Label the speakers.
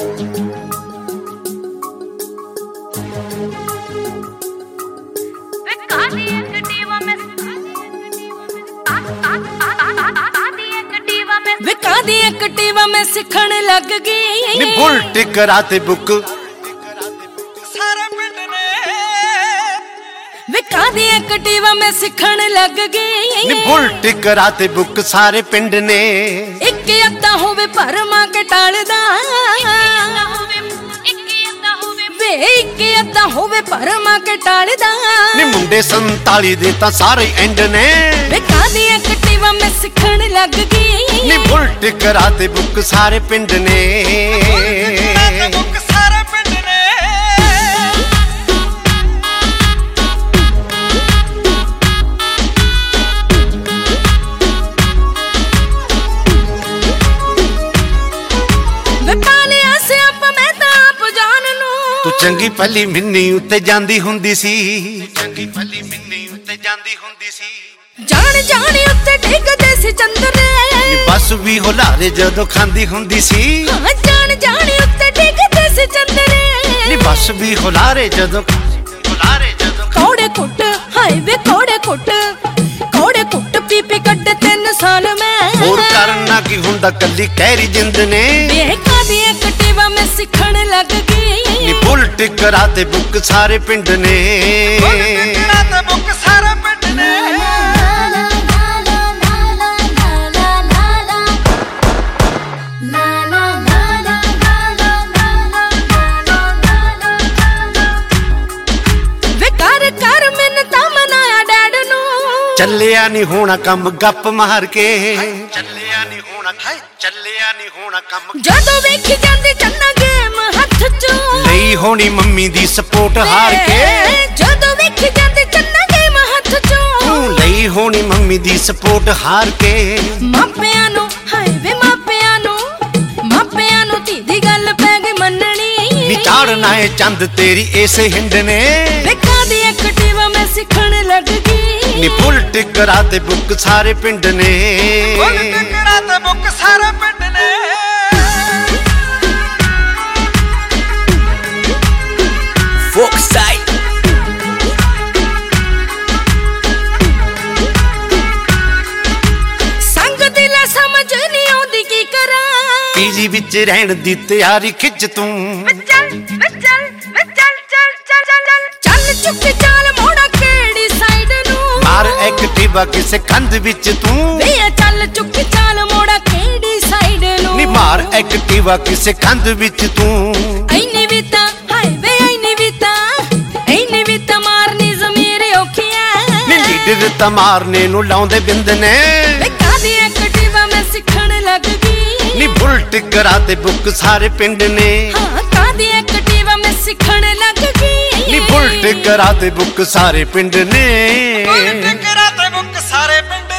Speaker 1: दी Activa में सिखण लग गई
Speaker 2: नी बुलट कराते बुक
Speaker 1: सारे पिंड ने विका दी एक्टिवा में सिखण लग गई
Speaker 2: नी बुलट कराते बुक सारे पिंड ने
Speaker 1: एक अद्दा होवे परमा के टालदा वे एक अद्दा होवे परमा के टालदा
Speaker 2: नी मुंडे 47 दे तां सारे एंड ने
Speaker 1: विका दी एक्टिवा में सिखण लग गई
Speaker 2: नी बुलट कराते बुक सारे पिंड ने तू चंगी भली मिन्नी उत्ते जांदी हुंदी सी चंगी भली मिन्नी उत्ते जांदी हुंदी सी
Speaker 1: जान जान उत्ते डिगदे सी चंदरे
Speaker 2: बस भी हुलारे जदों खांदी हुंदी सी
Speaker 1: जान जान उत्ते डिगदे सी चंदरे
Speaker 2: बस भी हुलारे जदों
Speaker 1: कौड़े कुट हाय वे कौड़े कुट पी पी कट 3 साल में
Speaker 2: और करना की हुंदा कल्ली कहरी जिंद ने
Speaker 1: बेका दी एक्टिवा में सिखण लग गई
Speaker 2: नी बुलट कराते बुक सारे पिंड ने
Speaker 1: कराते बुक सारे पिंड ने
Speaker 2: ਚੱਲਿਆ ਨਹੀਂ ਹੋਣਾ ਕੰਮ ਗੱਪ ਮਾਰ ਕੇ ਚੱਲਿਆ ਨਹੀਂ ਹੋਣਾ ਕੰਮ
Speaker 1: ਜਦੋਂ ਵੇਖੀ ਜਾਂਦੀ ਚੰਨਾ ਗੇਮ ਹੱਥ ਚੋਂ
Speaker 2: ਲਈ ਹੋਣੀ ਮੰਮੀ ਦੀ ਸਪੋਰਟ ਹਾਰ ਕੇ
Speaker 1: ਜਦੋਂ ਵੇਖੀ ਜਾਂਦੀ ਚੰਨਾ ਗੇਮ ਹੱਥ ਚੋਂ
Speaker 2: ਤੂੰ ਲਈ ਹੋਣੀ ਮੰਮੀ ਦੀ ਸਪੋਰਟ ਹਾਰ ਕੇ
Speaker 1: ਮਾਪਿਆਂ ਨੂੰ ਹਾਏ ਵੇ ਮਾਪਿਆਂ ਨੂੰ ਧੀ ਦੀ ਗੱਲ ਪੈ ਗਈ ਮੰਨਣੀ
Speaker 2: ਨੀ ਚਾੜਨਾ ਏ ਚੰਦ ਤੇਰੀ ਇਸੇ ਹਿੰਡ ਨੇ
Speaker 1: ਵਿਕਾ ਦੀ ਐਕਟਿਵਾ ਮੈਂ ਸਿੱਖਣ ਲੱਗ ਗਈ
Speaker 2: ਨੀ ਬੁਲਟ ਕਰਾਤੇ ਬੁੱਕ ਸਾਰੇ ਪਿੰਡ ਨੇ
Speaker 1: ਬੁਲਟ ਕਰਾਤੇ ਬੁੱਕ ਸਾਰੇ ਪਿੰਡ ਨੇ
Speaker 3: ਫੋਕ ਸਾਈਡ
Speaker 1: ਸੰਗ ਦਿਲ ਸਮਝ ਨਹੀਂ ਆਉਂਦੀ ਕੀ ਕਰਾਂ
Speaker 2: ਪੀਜੀ ਵਿੱਚ ਰਹਿਣ ਦੀ ਤਿਆਰੀ ਖਿੱਚ ਤੂੰ
Speaker 1: ਚੱਲ ਚੁੱਕ ਚਾਲ ਮੋੜਾ ਕਿਹੜੀ ਸਾਈਡ ਨੂੰ
Speaker 2: ਮਾਰ ਐਕਟਿਵਾ ਕਿਸੇ ਕੰਧ ਵਿੱਚ ਤੂੰ
Speaker 1: ਵੇ ਚੱਲ ਚੁੱਕ ਚਾਲ ਮੋੜਾ ਕਿਹੜੀ ਸਾਈਡ ਨੂੰ
Speaker 2: ਨੀ ਮਾਰ ਐਕਟਿਵਾ ਕਿਸੇ ਕੰਧ ਵਿੱਚ ਤੂੰ
Speaker 1: ਐਨੀ ਵੀ ਤਾਂ ਹਾਏ ਵੇ ਐਨੀ ਵੀ ਤਾਂ ਮਾਰਨੀ ਜ਼ਮੀਰ ਔਖੀਆਂ
Speaker 2: ਨੀ ਲੀਡਰ ਤਾਂ ਮਾਰਨੇ ਨੂੰ ਲਾਉਂਦੇ ਬਿੰਦ ਨੇ
Speaker 1: ਵਿਕਾ ਦੀ ਐਕਟਿਵਾ ਮੈਂ ਸਿੱਖਣ ਲੱਗ ਗਈ
Speaker 2: ਨੀ ਬੁਲਟ ਕਰਾਤੇ ਬੁੱਕ ਸਾਰੇ ਪਿੰਡ ਨੇ
Speaker 1: ਹਾਂ ਕਾਦੀ ਐਕਟਿਵਾ ਮੈਂ ਸਿੱਖਣ ਲੱਗ ਗਈ
Speaker 2: ਨੀ ਬੁਲਟ ਕਰਾਤੇ ਬੁੱਕ ਸਾਰੇ ਪਿੰਡ ਨੇ
Speaker 1: ਬੁਲਟ ਕਰਾਤੇ ਬੁੱਕ ਸਾਰੇ ਪਿੰਡ